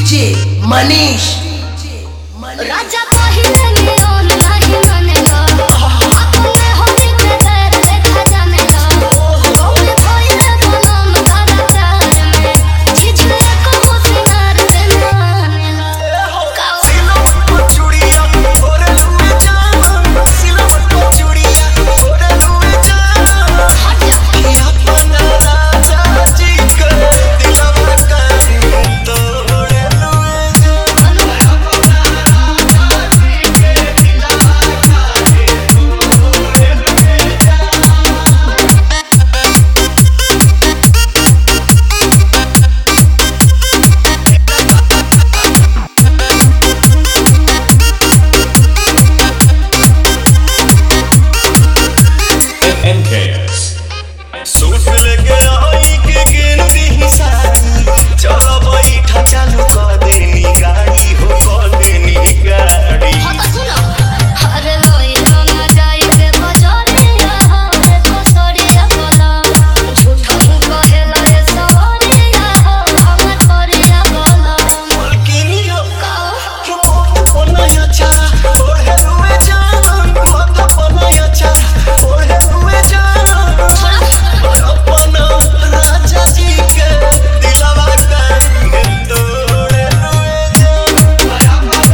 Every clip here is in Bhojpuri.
DJ Manish राजा पहिले नियन नाही मानेगा अपने होली पे देर देखा जानेगा गोल भइले बनम धरातार में झिझले को होशियार देना मानेगा सिलवट को चूड़िया ओरे लुए जाना सिलवट को चूड़िया ओरे लुए जाना किया अपना राजा जी के दिलवा का तोड़े लुए जाना NKS सूट लेके आई के गिनती हिसाब चलो बैठा चालू कर देनी गाड़ी हो कर देनी गाड़ी हत सुनो अरे लोई ना जाई के बजरिया रे बसरिया बोला झूठा कहेला रे सवरिया हमर करिया बोला मलकिनी हो का मत बनाया अच्छा ओढ़े हुए जान मत बनाया अच्छा ओढ़े हुए जान अपना राजा जी के दिलवा का तोड़े हुए जान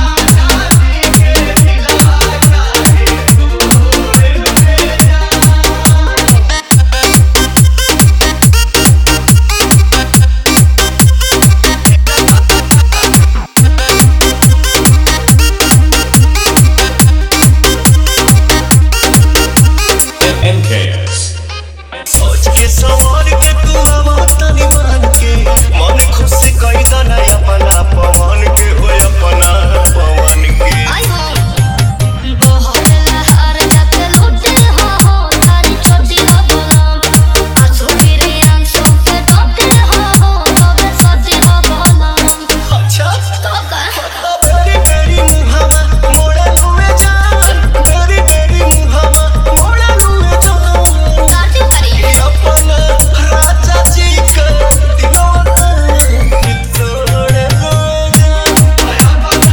NKS सोच के सवार के तू तनी मान के मन खुश कई दना अपना पवन के हो अपना पवन के आई हो बहुत लहर जाते लूटे हो तारी छोटी हो बोलम आंसू गिरे आंसू के टोटे हो तबे सजी हो बोलम अच्छा तो का बेरी बेरी मुहावा मोड़े लुए जान बेरी बेरी मुहावा मोड़े लुए जान दादी करी अपना राजा जी के दिलवा का तोड़े हुए जान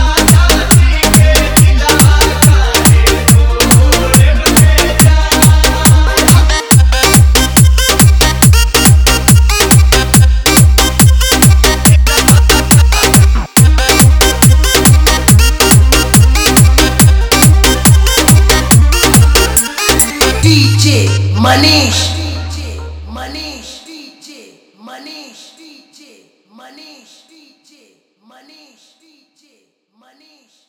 DJ Manish DJ Manish DJ Manish DJ Manish DJ Manish DJ Manish